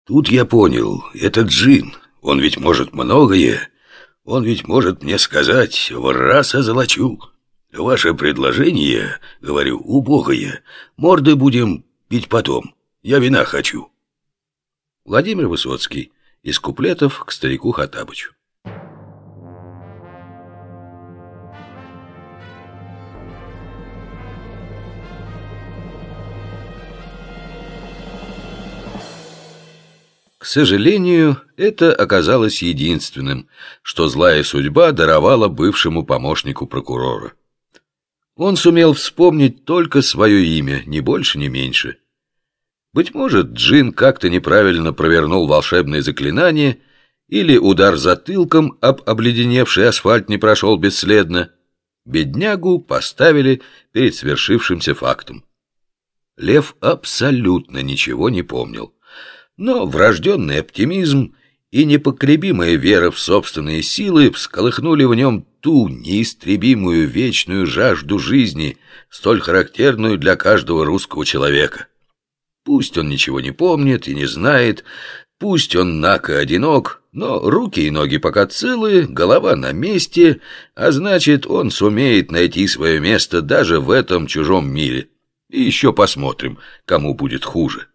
Тут я понял, этот джин, он ведь может многое. Он ведь может мне сказать: в раз озолочу. Ваше предложение, говорю, убогое. Морды будем пить потом. Я вина хочу. Владимир Высоцкий. Из куплетов к старику Хоттабычу. К сожалению, это оказалось единственным, что злая судьба даровала бывшему помощнику прокурора. Он сумел вспомнить только свое имя, ни больше, ни меньше. Быть может, джин как-то неправильно провернул волшебное заклинание, или удар затылком об обледеневший асфальт не прошел бесследно. Беднягу поставили перед свершившимся фактом. Лев абсолютно ничего не помнил. Но врожденный оптимизм и непоколебимая вера в собственные силы всколыхнули в нем ту неистребимую вечную жажду жизни, столь характерную для каждого русского человека. Пусть он ничего не помнит и не знает, пусть он нако одинок, но руки и ноги пока целы, голова на месте, а значит, он сумеет найти свое место даже в этом чужом мире. И еще посмотрим, кому будет хуже.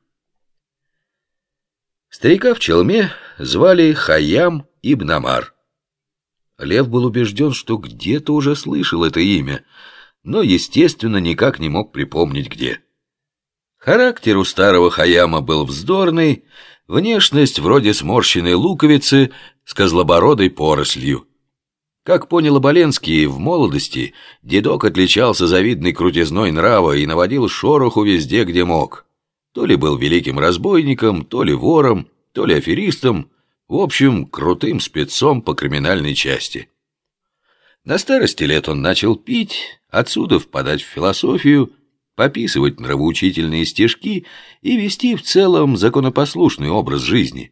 Старика в челме звали Хайям ибн Омар. Лев был убежден, что где-то уже слышал это имя, но, естественно, никак не мог припомнить где. Характер у старого Хайяма был вздорный, внешность вроде сморщенной луковицы с козлобородой порослью. Как понял Оболенский, в молодости дедок отличался завидной крутизной нрава и наводил шороху везде, где мог. То ли был великим разбойником, то ли вором, то ли аферистом, в общем, крутым спецом по криминальной части. На старости лет он начал пить, отсюда впадать в философию, пописывать нравоучительные стишки и вести в целом законопослушный образ жизни.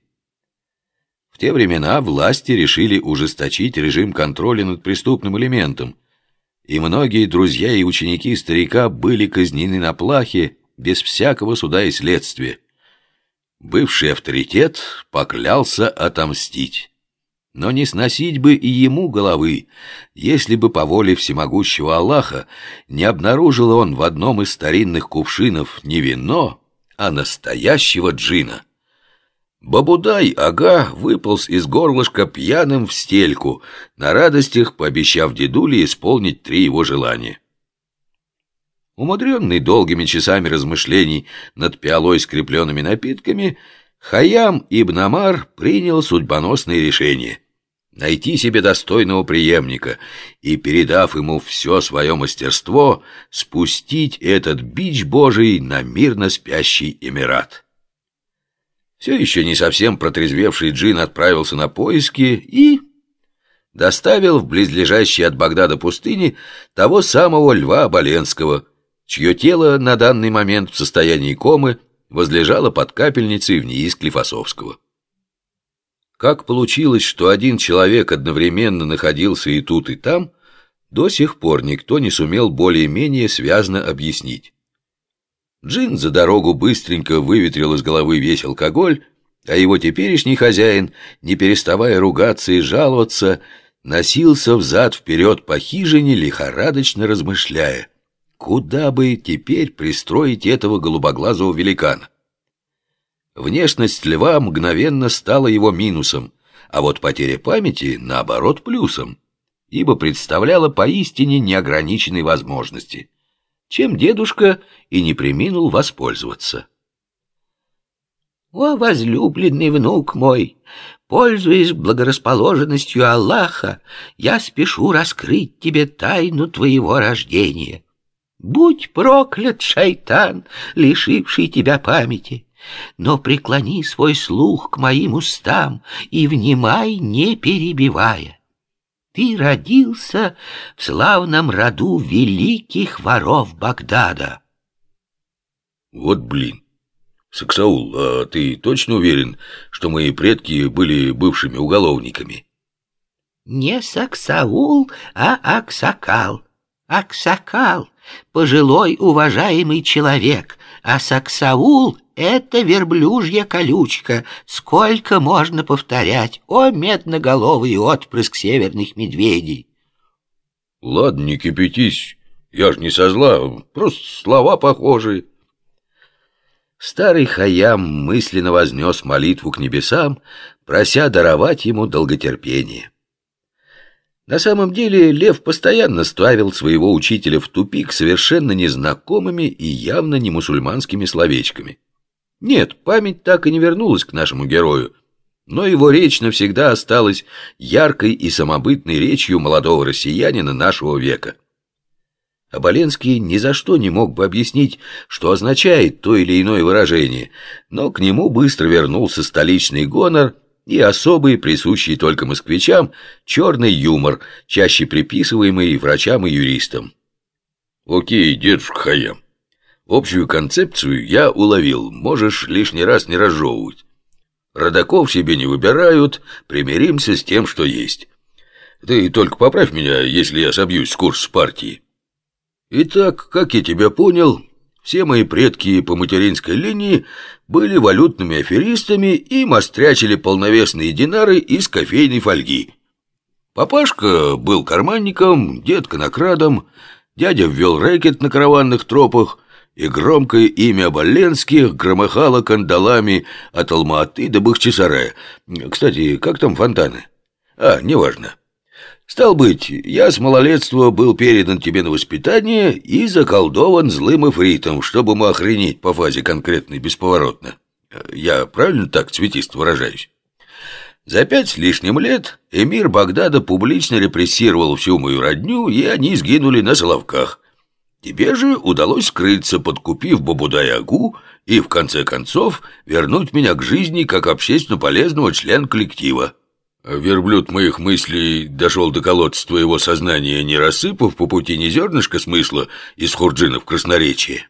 В те времена власти решили ужесточить режим контроля над преступным элементом, и многие друзья и ученики старика были казнены на плахе, без всякого суда и следствия. Бывший авторитет поклялся отомстить. Но не сносить бы и ему головы, если бы по воле всемогущего Аллаха не обнаружил он в одном из старинных кувшинов не вино, а настоящего джина. Бабудай-ага выполз из горлышка пьяным в стельку, на радостях пообещав дедуле исполнить 3 его желания. Умудренный долгими часами размышлений над пиалой с крепленными напитками, Хайям ибн Омар принял судьбоносное решение — найти себе достойного преемника и, передав ему все свое мастерство, спустить этот бич Божий на мирно спящий Эмират. Все еще не совсем протрезвевший джин отправился на поиски и доставил в близлежащей от Багдада пустыни того самого Льва Оболенского, чье тело на данный момент в состоянии комы возлежало под капельницей в НИИ Склифосовского. Как получилось, что один человек одновременно находился и тут, и там, до сих пор никто не сумел более-менее связно объяснить. Джин за дорогу быстренько выветрил из головы весь алкоголь, а его теперешний хозяин, не переставая ругаться и жаловаться, носился взад-вперед по хижине, лихорадочно размышляя, куда бы теперь пристроить этого голубоглазого великана. Внешность льва мгновенно стала его минусом, а вот потеря памяти, наоборот, плюсом, ибо представляла поистине неограниченные возможности, чем дедушка и не преминул воспользоваться. «О, возлюбленный внук мой, пользуясь благорасположенностью Аллаха, я спешу раскрыть тебе тайну твоего рождения. Будь проклят, шайтан, лишивший тебя памяти, но преклони свой слух к моим устам и внимай, не перебивая. Ты родился в славном роду великих воров Багдада». Вот блин. Саксаул, а ты точно уверен, что мои предки были бывшими уголовниками? Не Саксаул, а Аксакал. Аксакал — пожилой уважаемый человек, а Саксаул это верблюжья колючка. Сколько можно повторять? О, медноголовый отпрыск северных медведей! Ладно, не кипятись, я ж не со зла, просто слова похожие. Старый Хайям мысленно вознес молитву к небесам, прося даровать ему долготерпение. На самом деле Лев постоянно ставил своего учителя в тупик совершенно незнакомыми и явно не мусульманскими словечками. Нет, память так и не вернулась к нашему герою, но его речь навсегда осталась яркой и самобытной речью молодого россиянина нашего века. Оболенский ни за что не мог бы объяснить, что означает то или иное выражение, но к нему быстро вернулся столичный гонор и особый, присущий только москвичам, черный юмор, чаще приписываемый врачам и юристам. Окей, дедушка Хайям, общую концепцию я уловил, можешь лишний раз не разжевывать. Родаков себе не выбирают, примиримся с тем, что есть. Ты только поправь меня, если я собьюсь с курса партии. Итак, как я тебя понял, все мои предки по материнской линии были валютными аферистами и мострячили полновесные динары из кофейной фольги. Папашка был карманником, дед конокрадом, дядя ввел рэкет на караванных тропах, и громкое имя Оболенских громыхало кандалами от Алма-Аты до Бахчисарая. Кстати, как там фонтаны? Неважно. Стал быть, я с малолетства был передан тебе на воспитание и заколдован злым эфритом, чтобы ему охренеть по фазе конкретной бесповоротно. Я правильно так цветисто выражаюсь? За 5 с лишним лет эмир Багдада публично репрессировал всю мою родню, и они сгинули на Соловках. Тебе же удалось скрыться, подкупив Бабудай-агу, и в конце концов вернуть меня к жизни как общественно полезного члена коллектива. Верблюд моих мыслей дошел до колодца твоего сознания, не рассыпав по пути ни зернышка смысла из хурджинов красноречия.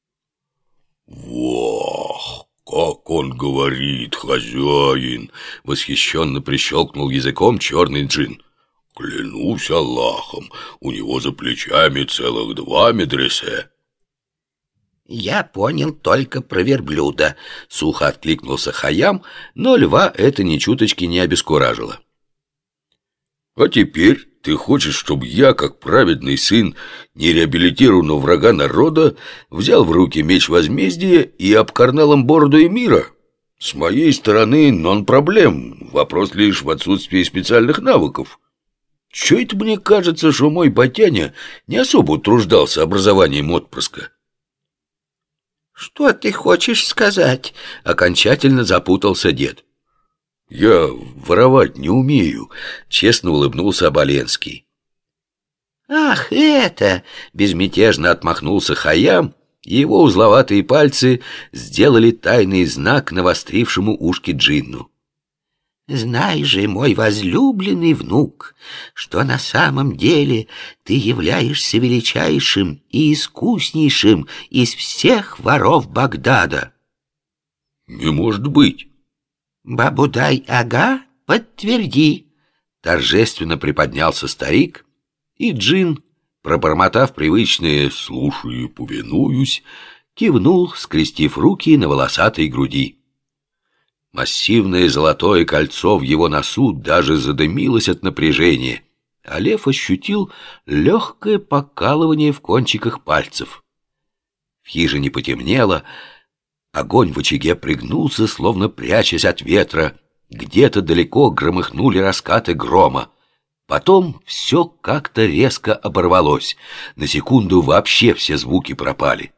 «Вах, как он говорит, хозяин!» — восхищенно прищелкнул языком черный джин. «Клянусь Аллахом, у него за плечами целых 2 медресе». «Я понял только про верблюда», — сухо откликнулся Хайям, но льва это ни чуточки не обескуражило. «А теперь ты хочешь, чтобы я, как праведный сын нереабилитированного врага народа, взял в руки меч возмездия и обкарнал им бороду эмира? С моей стороны нон-проблем, вопрос лишь в отсутствии специальных навыков. Чё это мне кажется, что мой батяня не особо утруждался образованием отпрыска?» «Что ты хочешь сказать?» — окончательно запутался дед. «Я воровать не умею», — честно улыбнулся Оболенский. «Ах, это!» — безмятежно отмахнулся Хайям, и его узловатые пальцы сделали тайный знак навострившему ушки джинну. «Знай же, мой возлюбленный внук, что на самом деле ты являешься величайшим и искуснейшим из всех воров Багдада». «Не может быть». «Бабудай-ага, подтверди», — торжественно приподнялся старик, и джин, пробормотав привычное «слушаю и повинуюсь», кивнул, скрестив руки на волосатой груди. Массивное золотое кольцо в его носу даже задымилось от напряжения, а лев ощутил легкое покалывание в кончиках пальцев. В хижине потемнело, огонь в очаге пригнулся, словно прячась от ветра, где-то далеко громыхнули раскаты грома. Потом все как-то резко оборвалось, на секунду вообще все звуки пропали.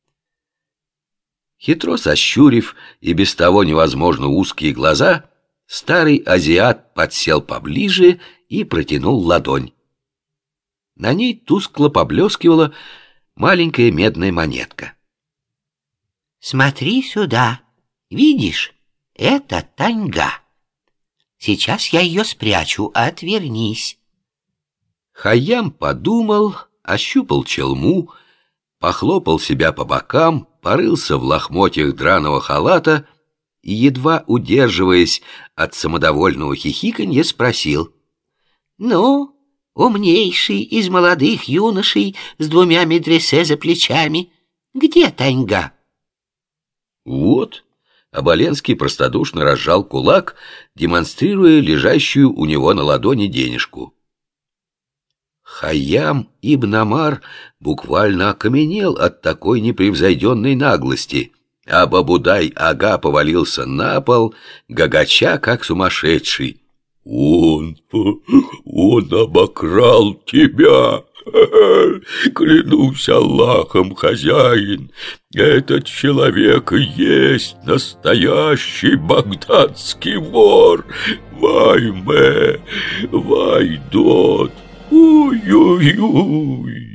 Хитро сощурив и без того невозможно узкие глаза, старый азиат подсел поближе и протянул ладонь. На ней тускло поблескивала маленькая медная монетка. «Смотри сюда. Видишь, это таньга. Сейчас я ее спрячу, отвернись». Хайям подумал, ощупал челму, похлопал себя по бокам, порылся в лохмотьях драного халата и, едва удерживаясь от самодовольного хихиканья, спросил: «Ну, умнейший из молодых юношей с 2 медресе за плечами, где таньга?» Вот. Оболенский простодушно разжал кулак, демонстрируя лежащую у него на ладони денежку. Хайям ибн Амар буквально окаменел от такой непревзойденной наглости, а Бабудай-ага повалился на пол, гагача как сумасшедший. «Он обокрал тебя! Клянусь Аллахом, хозяин, этот человек и есть настоящий багдадский вор! Вай-мэ, вай-дот! Ой-ой-ой!»